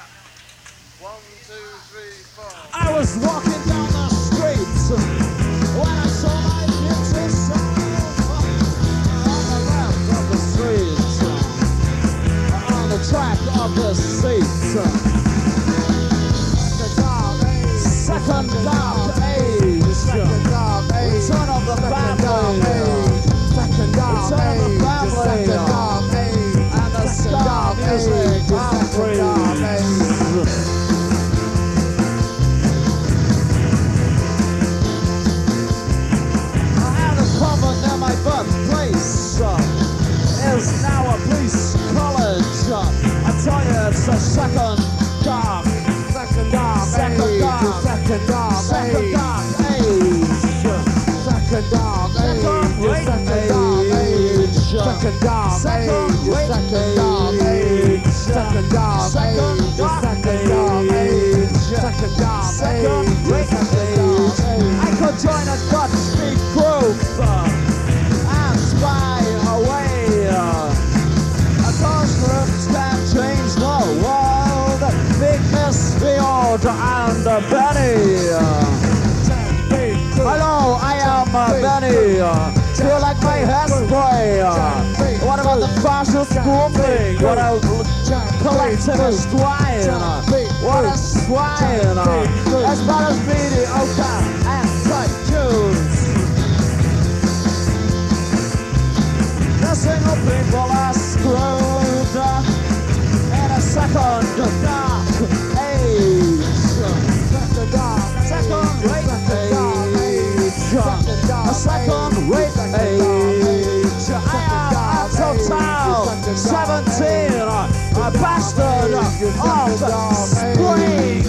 1, 2, 3, 4. I was walking down the street when I saw my future self on the left of the street, on the track of the seat. Second dark age, return of the family, return of the family, and the ska music freeze. My birthplace is now a police college. I tell you, it's a second dark age. Second dark age. Second dark age. Second dark age. Second dark age. Second dark age. I could join a Dutch speak group. Fly away. Cause rooms can change the world. Big Miss Field and Benny. Hello, I am Benny. Do you like my hairspray? What about the fascist grouping? What a collectivist wine? What a swine? As bad as mediocre and tight tunes. The single people are screwed in a second dark age. Second rate age. A second rate age. I am a total 17, a bastard of spring.